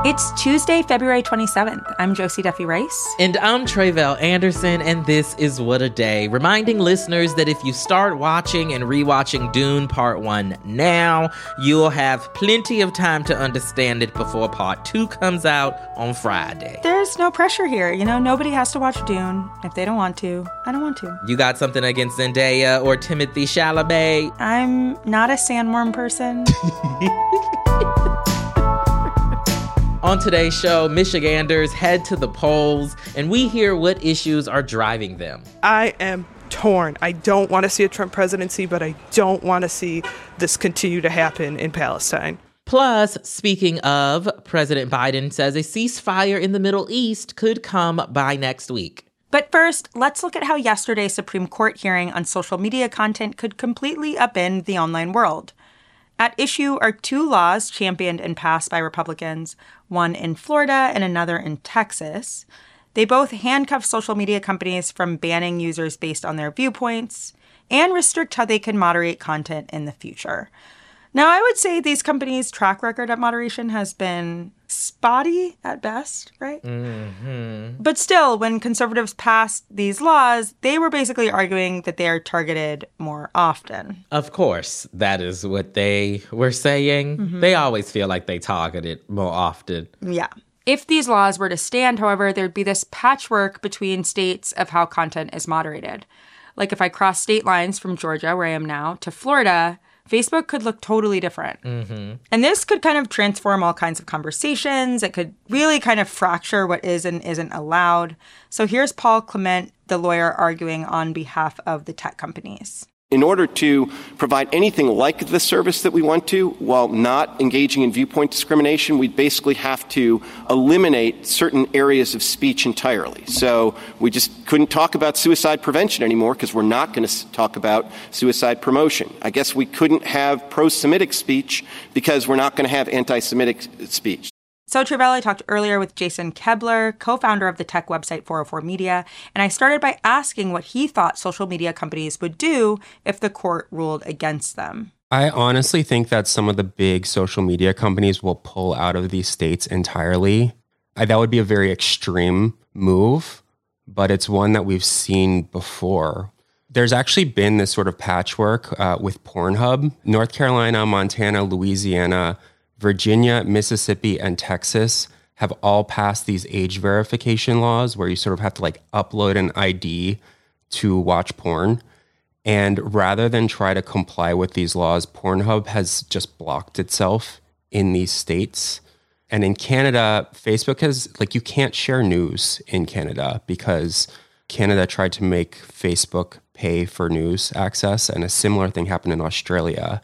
It's Tuesday, February 27th. I'm Josie Duffy Rice. And I'm Tre'vell Anderson, and this is What a Day, reminding listeners that if you start watching and rewatching Dune Part 1 now, you'll have plenty of time to understand it before Part 2 comes out on Friday. There's no pressure here. You know, nobody has to watch Dune. If they don't want to, I don't want to. You got something against Zendaya or Timothée Chalamet? I'm not a sandworm person. On today's show, Michiganders head to the polls, and we hear what issues are driving them. I am torn. I don't want to see a Trump presidency, but I don't want to see this continue to happen in Palestine. Plus, speaking of, President Biden says a ceasefire in the Middle East could come by next week. But first, let's look at how yesterday's Supreme Court hearing on social media content could completely upend the online world. At issue are two laws championed and passed by Republicans, one in Florida and another in Texas. They both handcuff social media companies from banning users based on their viewpoints and restrict how they can moderate content in the future. Now, I would say these companies' track record at moderation has been spotty at best, right? Mm-hmm. But still, when conservatives passed these laws, they were basically arguing that they are targeted more often. Of course, that is what they were saying. Mm-hmm. They always feel like they targeted more often. Yeah. If these laws were to stand, however, there'd be this patchwork between states of how content is moderated. Like if I cross state lines from Georgia, where I am now, to Florida, Facebook could look totally different. Mm-hmm. And this could kind of transform all kinds of conversations. It could really kind of fracture what is and isn't allowed. So here's Paul Clement, the lawyer, arguing on behalf of the tech companies. In order to provide anything like the service that we want to, while not engaging in viewpoint discrimination, we basically have to eliminate certain areas of speech entirely. So we just couldn't talk about suicide prevention anymore because we're not going to talk about suicide promotion. I guess we couldn't have pro-Semitic speech because we're not going to have anti-Semitic speech. So, Tre'vell, I talked earlier with Jason Kebler, co-founder of the tech website 404 Media, and I started by asking what he thought social media companies would do if the court ruled against them. I honestly think that some of the big social media companies will pull out of these states entirely. That would be a very extreme move, but it's one that we've seen before. There's actually been this sort of patchwork with Pornhub. North Carolina, Montana, Louisiana, Virginia, Mississippi, and Texas have all passed these age verification laws where you sort of have to upload an ID to watch porn. And rather than try to comply with these laws, Pornhub has just blocked itself in these states. And in Canada, Facebook has, you can't share news in Canada because Canada tried to make Facebook pay for news access, and a similar thing happened in Australia.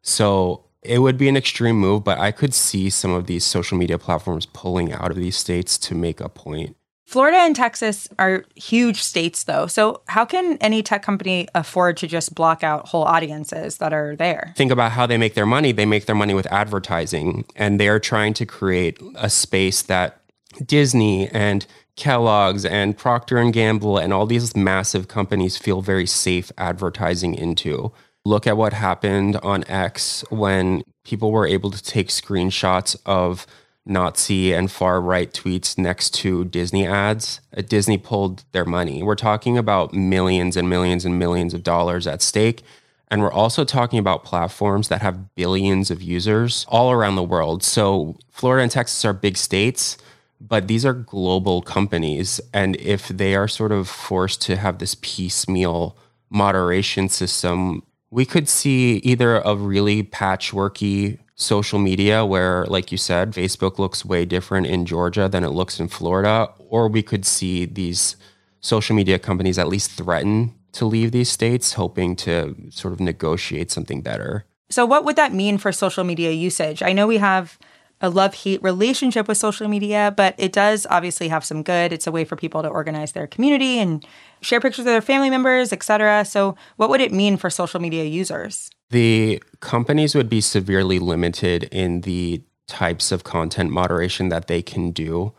So it would be an extreme move, but I could see some of these social media platforms pulling out of these states to make a point. Florida and Texas are huge states, though. So how can any tech company afford to just block out whole audiences that are there? Think about how they make their money. They make their money with advertising, and they're trying to create a space that Disney and Kellogg's and Procter & Gamble and all these massive companies feel very safe advertising into. Look at what happened on X when people were able to take screenshots of Nazi and far-right tweets next to Disney ads. Disney pulled their money. We're talking about millions and millions and millions of dollars at stake. And we're also talking about platforms that have billions of users all around the world. So Florida and Texas are big states, but these are global companies. And if they are sort of forced to have this piecemeal moderation system, we could see either a really patchworky social media where, like you said, Facebook looks way different in Georgia than it looks in Florida, or we could see these social media companies at least threaten to leave these states, hoping to sort of negotiate something better. So what would that mean for social media usage? I know we have a love-hate relationship with social media, but it does obviously have some good. It's a way for people to organize their community and share pictures of their family members, etc. So what would it mean for social media users? The companies would be severely limited in the types of content moderation that they can do.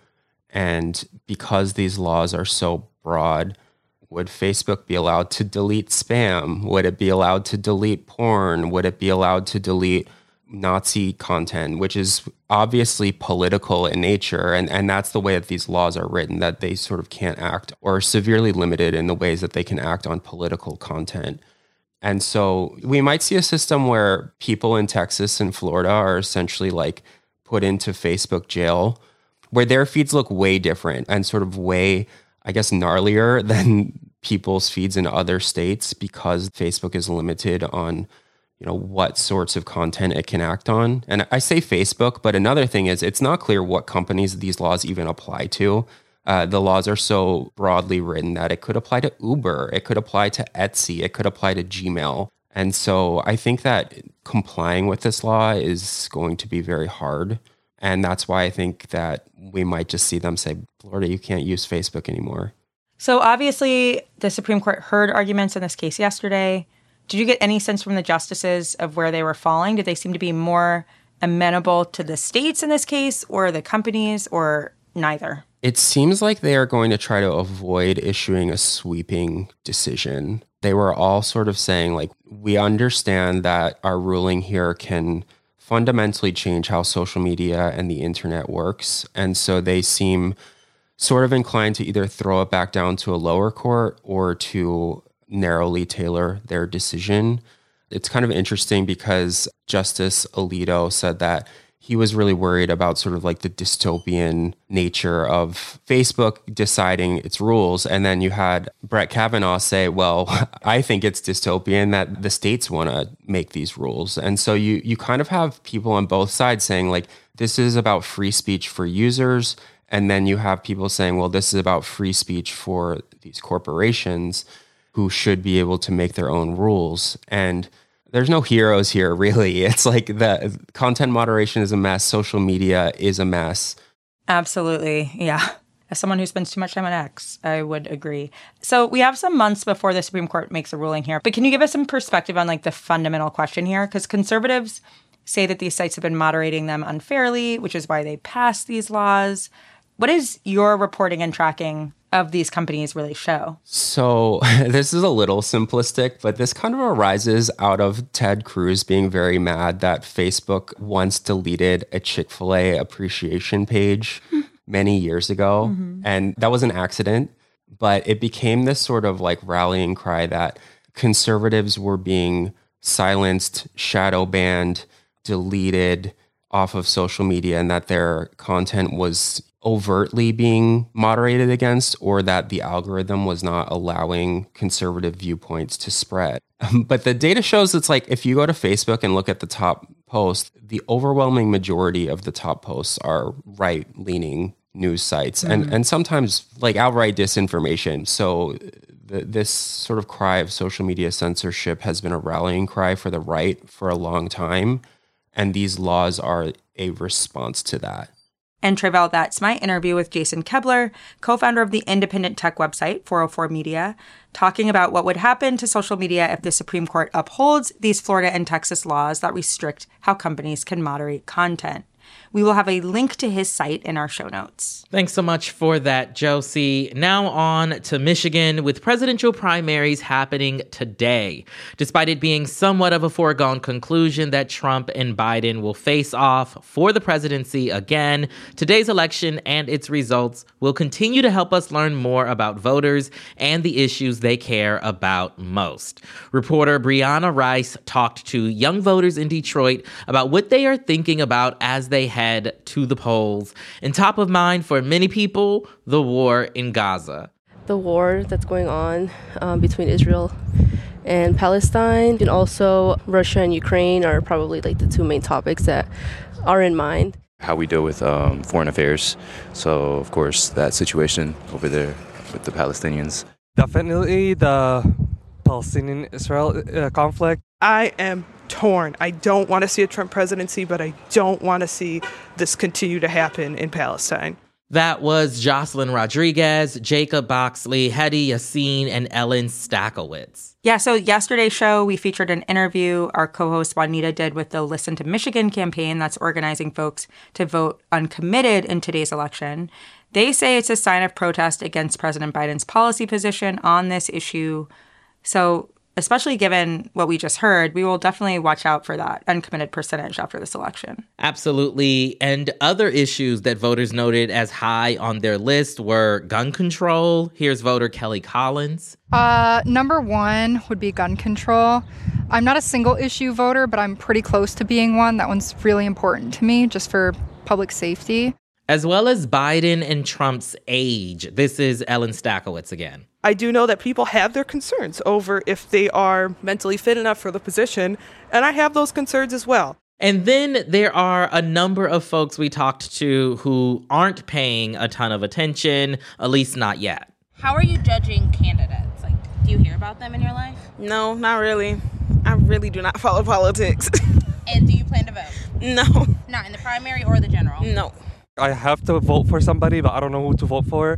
And because these laws are so broad, would Facebook be allowed to delete spam? Would it be allowed to delete porn? Would it be allowed to delete Nazi content, which is obviously political in nature. And that's the way that these laws are written, that they sort of can't act or are severely limited in the ways that they can act on political content. And so we might see a system where people in Texas and Florida are essentially like put into Facebook jail, where their feeds look way different and sort of way, I guess, gnarlier than people's feeds in other states, because Facebook is limited on, what sorts of content it can act on. And I say Facebook, but another thing is it's not clear what companies these laws even apply to. The laws are so broadly written that it could apply to Uber, it could apply to Etsy, it could apply to Gmail. And so I think that complying with this law is going to be very hard. And that's why I think that we might just see them say, Florida, you can't use Facebook anymore. So obviously, the Supreme Court heard arguments in this case yesterday. Did you get any sense from the justices of where they were falling? Did they seem to be more amenable to the states in this case, or the companies, or neither? It seems like they are going to try to avoid issuing a sweeping decision. They were all sort of saying, like, we understand that our ruling here can fundamentally change how social media and the internet works. And so they seem sort of inclined to either throw it back down to a lower court or to narrowly tailor their decision. It's kind of interesting because Justice Alito said that he was really worried about sort of like the dystopian nature of Facebook deciding its rules. And then you had Brett Kavanaugh say, well, I think it's dystopian that the states want to make these rules. And so you kind of have people on both sides saying, like, this is about free speech for users. And then you have people saying, well, this is about free speech for these corporations who should be able to make their own rules. And there's no heroes here, really. It's like the content moderation is a mess. Social media is a mess. Absolutely. Yeah. As someone who spends too much time on X, I would agree. So we have some months before the Supreme Court makes a ruling here. But can you give us some perspective on like the fundamental question here? Because conservatives say that these sites have been moderating them unfairly, which is why they passed these laws. What is your reporting and tracking of these companies really show? So this is a little simplistic, but this kind of arises out of Ted Cruz being very mad that Facebook once deleted a Chick-fil-A appreciation page many years ago. Mm-hmm. And that was an accident, but it became this sort of like rallying cry that conservatives were being silenced, shadow banned, deleted off of social media, and that their content was overtly being moderated against, or that the algorithm was not allowing conservative viewpoints to spread. But the data shows it's like, if you go to Facebook and look at the top posts, the overwhelming majority of the top posts are right-leaning news sites, and sometimes like outright disinformation. So this sort of cry of social media censorship has been a rallying cry for the right for a long time, and these laws are a response to that. And Tre'vell, that's my interview with Jason Kebler, co-founder of the independent tech website 404 Media, talking about what would happen to social media if the Supreme Court upholds these Florida and Texas laws that restrict how companies can moderate content. We will have a link to his site in our show notes. Thanks so much for that, Josie. Now on to Michigan, with presidential primaries happening today. Despite it being somewhat of a foregone conclusion that Trump and Biden will face off for the presidency again, today's election and its results will continue to help us learn more about voters and the issues they care about most. Reporter Brianna Rice talked to young voters in Detroit about what they are thinking about as they head to the polls. And top of mind for many people, the war in Gaza. The war that's going on between Israel and Palestine, and also Russia and Ukraine are probably like the two main topics that are in mind. How we deal with foreign affairs. So, of course, that situation over there with the Palestinians. Definitely the Palestinian-Israel conflict. I am torn. I don't want to see a Trump presidency, but I don't want to see this continue to happen in Palestine. That was Jocelyn Rodriguez, Jacob Boxley, Hedy Yassin, and Ellen Stakowitz. Yeah, so yesterday's show, we featured an interview our co-host Juanita did with the Listen to Michigan campaign that's organizing folks to vote uncommitted in today's election. They say it's a sign of protest against President Biden's policy position on this issue. So especially given what we just heard, we will definitely watch out for that uncommitted percentage after this election. Absolutely. And other issues that voters noted as high on their list were gun control. Here's voter Kelly Collins. Number one would be gun control. I'm not a single issue voter, but I'm pretty close to being one. That one's really important to me just for public safety. As well as Biden and Trump's age. This is Ellen Stackowitz again. I do know that people have their concerns over if they are mentally fit enough for the position, and I have those concerns as well. And then there are a number of folks we talked to who aren't paying a ton of attention, at least not yet. How are you judging candidates? Like, do you hear about them in your life? No, not really. I really do not follow politics. And do you plan to vote? No. Not in the primary or the general? No. I have to vote for somebody, but I don't know who to vote for.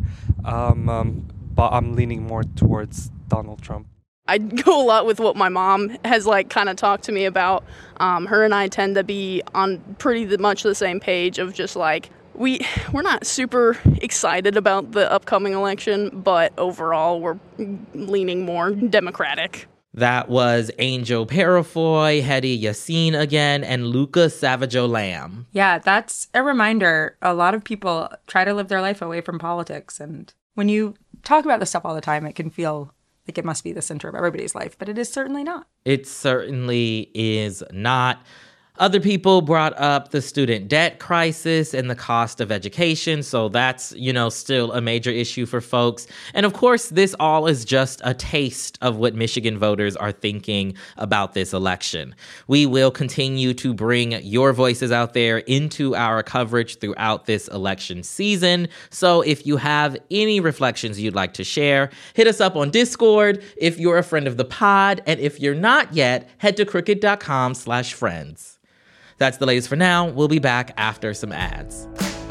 But I'm leaning more towards Donald Trump. I go a lot with what my mom has kind of talked to me about. Her and I tend to be on pretty much the same page of just we're not super excited about the upcoming election, but overall we're leaning more Democratic. That was Angel Parafoy, Hedy Yassin again, and Luca Savageau-Lamb. Yeah, that's a reminder. A lot of people try to live their life away from politics. And when you talk about this stuff all the time, it can feel like it must be the center of everybody's life, but it is certainly not. It certainly is not. Other people brought up the student debt crisis and the cost of education. So that's, still a major issue for folks. And of course, this all is just a taste of what Michigan voters are thinking about this election. We will continue to bring your voices out there into our coverage throughout this election season. So if you have any reflections you'd like to share, hit us up on Discord if you're a friend of the pod. And if you're not yet, head to crooked.com/friends. That's the latest for now. We'll be back after some ads.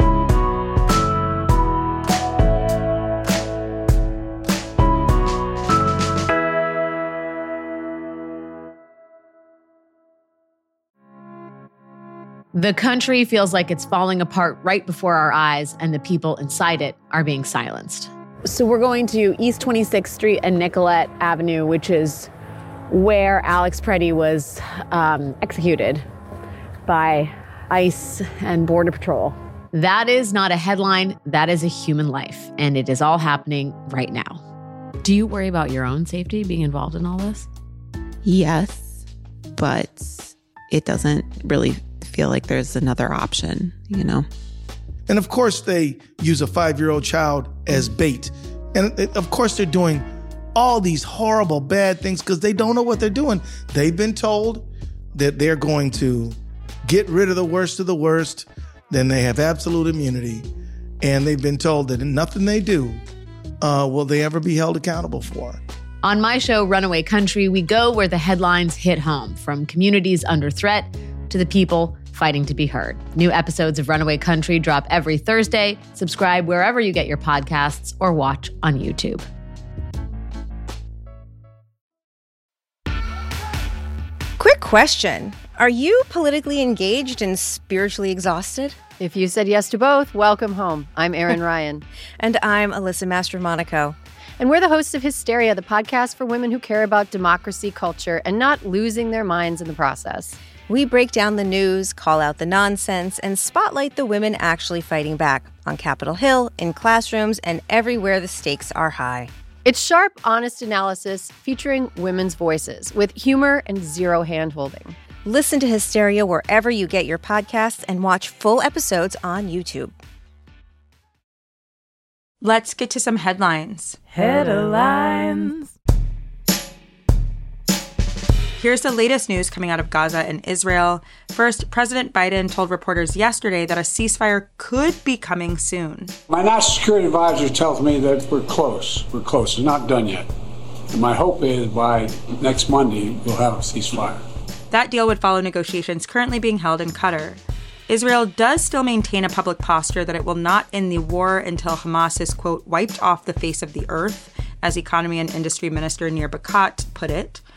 The country feels like it's falling apart right before our eyes, and the people inside it are being silenced. So we're going to East 26th Street and Nicollet Avenue, which is where Alex Preddy was executed by ICE and Border Patrol. That is not a headline. That is a human life, and it is all happening right now. Do you worry about your own safety being involved in all this? Yes, but it doesn't really feel like there's another option, And of course, they use a 5-year-old child as bait. And of course, they're doing all these horrible, bad things because they don't know what they're doing. They've been told that they're going to get rid of the worst, then they have absolute immunity. And they've been told that nothing they do will they ever be held accountable for. On my show, Runaway Country, we go where the headlines hit home, from communities under threat to the people fighting to be heard. New episodes of Runaway Country drop every Thursday. Subscribe wherever you get your podcasts or watch on YouTube. Quick question. Are you politically engaged and spiritually exhausted? If you said yes to both, welcome home. I'm Erin Ryan. And I'm Alyssa Mastromonaco. And we're the hosts of Hysteria, the podcast for women who care about democracy, culture, and not losing their minds in the process. We break down the news, call out the nonsense, and spotlight the women actually fighting back on Capitol Hill, in classrooms, and everywhere the stakes are high. It's sharp, honest analysis featuring women's voices with humor and zero hand-holding. Listen to Hysteria wherever you get your podcasts and watch full episodes on YouTube. Let's get to some headlines. Headlines. Here's the latest news coming out of Gaza and Israel. First, President Biden told reporters yesterday that a ceasefire could be coming soon. My national security advisor tells me that we're close. We're close. It's not done yet. And my hope is by next Monday, we'll have a ceasefire. That deal would follow negotiations currently being held in Qatar. Israel does still maintain a public posture that it will not end the war until Hamas is, quote, wiped off the face of the earth, as Economy and Industry Minister Nir Barkat put it.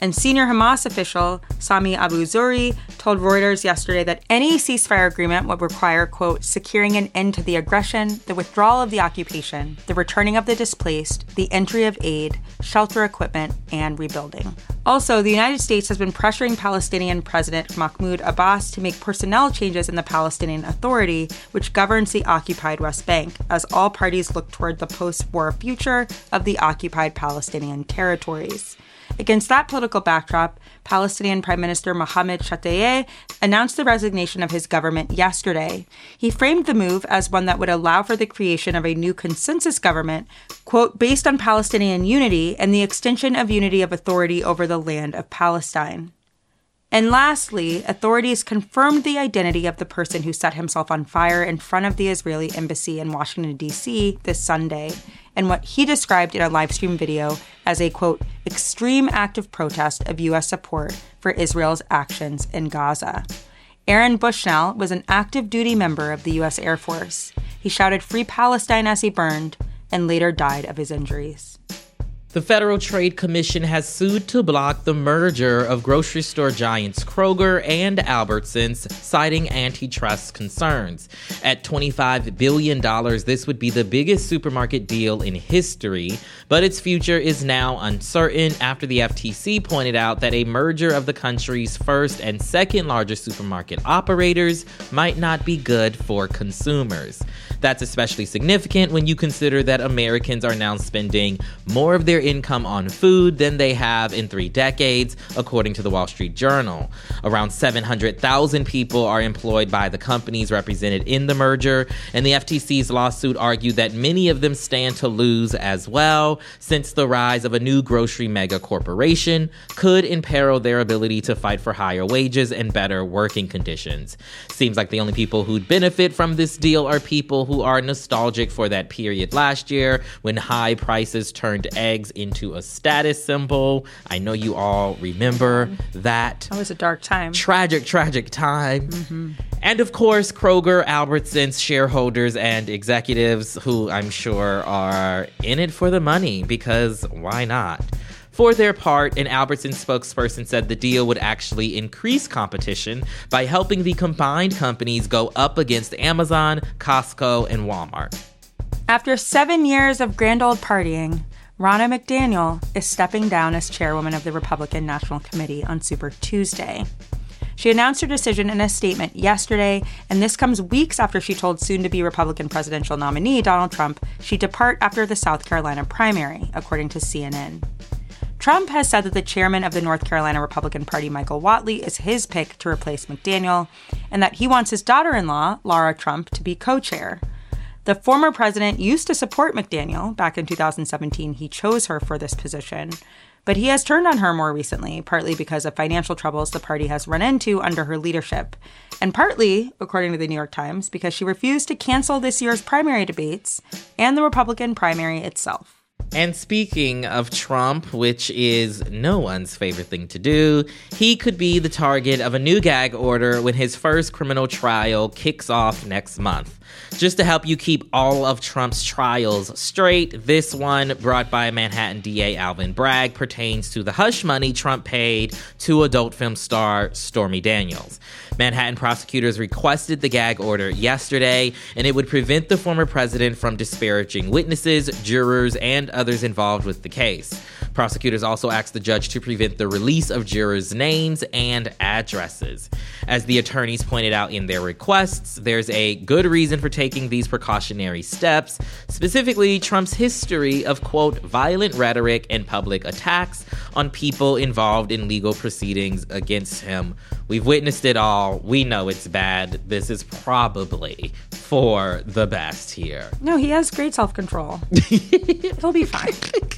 And senior Hamas official Sami Abu Zuhri told Reuters yesterday that any ceasefire agreement would require, quote, securing an end to the aggression, the withdrawal of the occupation, the returning of the displaced, the entry of aid, shelter equipment, and rebuilding. Also, the United States has been pressuring Palestinian President Mahmoud Abbas to make personnel changes in the Palestinian Authority, which governs the occupied West Bank, as all parties look toward the post-war future of the occupied Palestinian territories. Against that political backdrop, Palestinian Prime Minister Mohammed Shtayyeh announced the resignation of his government yesterday. He framed the move as one that would allow for the creation of a new consensus government, quote, based on Palestinian unity and the extension of unity of authority over the land of Palestine. And lastly, authorities confirmed the identity of the person who set himself on fire in front of the Israeli embassy in Washington, D.C. this Sunday, and what he described in a live stream video as a, quote, extreme act of protest of U.S. support for Israel's actions in Gaza. Aaron Bushnell was an active duty member of the U.S. Air Force. He shouted "Free Palestine" as he burned and later died of his injuries. The Federal Trade Commission has sued to block the merger of grocery store giants Kroger and Albertsons, citing antitrust concerns. At $25 billion, this would be the biggest supermarket deal in history, but its future is now uncertain after the FTC pointed out that a merger of the country's first and second largest supermarket operators might not be good for consumers. That's especially significant when you consider that Americans are now spending more of their income on food than they have in 3 decades, according to the Wall Street Journal. Around 700,000 people are employed by the companies represented in the merger, and the FTC's lawsuit argued that many of them stand to lose as well, since the rise of a new grocery mega corporation could imperil their ability to fight for higher wages and better working conditions. Seems like the only people who'd benefit from this deal are people who are nostalgic for that period last year when high prices turned eggs into a status symbol. I know you all remember that. That was a dark time. Tragic time. Mm-hmm. And of course, Kroger, Albertsons shareholders and executives who I'm sure are in it for the money, because why not? For their part, an Albertsons spokesperson said the deal would actually increase competition by helping the combined companies go up against Amazon, Costco, and Walmart. After 7 years of grand old partying, Ronna McDaniel is stepping down as chairwoman of the Republican National Committee on Super Tuesday. She announced her decision in a statement yesterday, and this comes weeks after she told soon-to-be Republican presidential nominee Donald Trump she'd depart after the South Carolina primary, according to CNN. Trump has said that the chairman of the North Carolina Republican Party, Michael Whatley, is his pick to replace McDaniel, and that he wants his daughter-in-law, Lara Trump, to be co-chair. The former president used to support McDaniel. Back in 2017, he chose her for this position. But he has turned on her more recently, partly because of financial troubles the party has run into under her leadership, and partly, according to the New York Times, because she refused to cancel this year's primary debates and the Republican primary itself. And speaking of Trump, which is no one's favorite thing to do, he could be the target of a new gag order when his first criminal trial kicks off next month. Just to help you keep all of Trump's trials straight, this one, brought by Manhattan DA Alvin Bragg, pertains to the hush money Trump paid to adult film star Stormy Daniels. Manhattan prosecutors requested the gag order yesterday, and it would prevent the former president from disparaging witnesses, jurors, and others involved with the case. Prosecutors also asked the judge to prevent the release of jurors' names and addresses. As the attorneys pointed out in their requests, there's a good reason for taking these precautionary steps, specifically Trump's history of, quote, violent rhetoric and public attacks on people involved in legal proceedings against him. We've witnessed it all. We know it's bad. This is probably for the best here. No, he has great self-control. He'll be fine.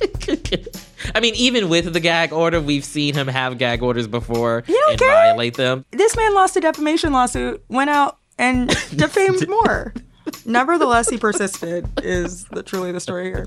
I mean, even with the gag order, we've seen him have gag orders before and violate them. This man lost a defamation lawsuit, went out and defamed more. Nevertheless, he persisted, is truly the story here.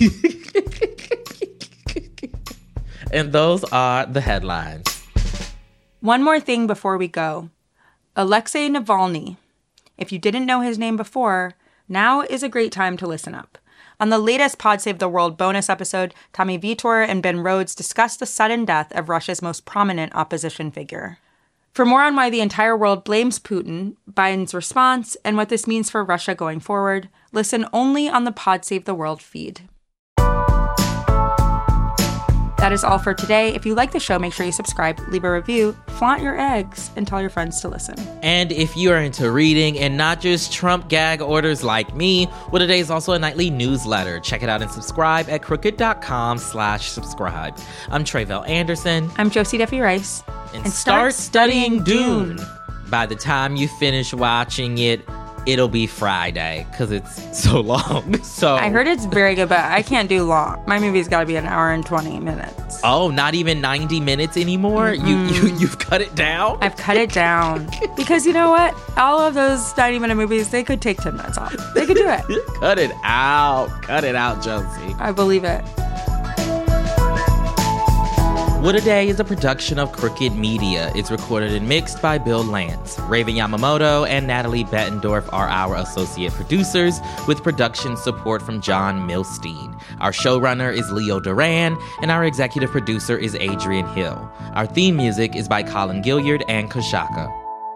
And those are the headlines. One more thing before we go. Alexei Navalny. If you didn't know his name before, now is a great time to listen up. On the latest Pod Save the World bonus episode, Tommy Vitor and Ben Rhodes discuss the sudden death of Russia's most prominent opposition figure. For more on why the entire world blames Putin, Biden's response, and what this means for Russia going forward, listen only on the Pod Save the World feed. That is all for today. If you like the show, make sure you subscribe, leave a review, flaunt your eggs, and tell your friends to listen. And if you are into reading and not just Trump gag orders like me, What A Day is also a nightly newsletter. Check it out and subscribe at crooked.com/subscribe. I'm Tre'vell Anderson. I'm Josie Duffy Rice. And start studying Dune. By the time you finish watching it, it'll be Friday because it's so long. So I heard it's very good, but I can't do long. My movie's got to be an hour and 20 minutes. Oh, not even 90 minutes anymore? You've cut it down? I've cut it down. Because you know what? All of those 90-minute movies, they could take 10 minutes off. They could do it. Cut it out. Cut it out, Josie. I believe it. What A Day is a production of Crooked Media. It's recorded and mixed by Bill Lance. Raven Yamamoto and Natalie Bettendorf are our associate producers, with production support from John Milstein. Our showrunner is Leo Duran, and our executive producer is Adrian Hill. Our theme music is by Colin Gilliard and Kashaka.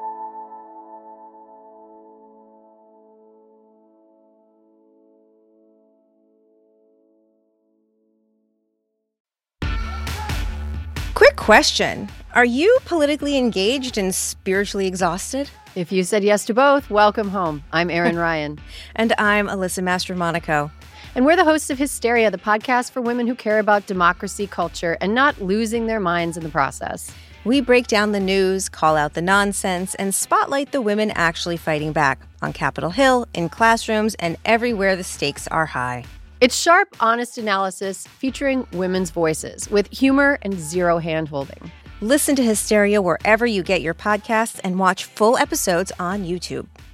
Quick question. Are you politically engaged and spiritually exhausted? If you said yes to both, welcome home. I'm Erin Ryan. And I'm Alyssa Mastromonaco. And we're the hosts of Hysteria, the podcast for women who care about democracy, culture, and not losing their minds in the process. We break down the news, call out the nonsense, and spotlight the women actually fighting back on Capitol Hill, in classrooms, and everywhere the stakes are high. It's sharp, honest analysis featuring women's voices with humor and zero hand-holding. Listen to Hysteria wherever you get your podcasts and watch full episodes on YouTube.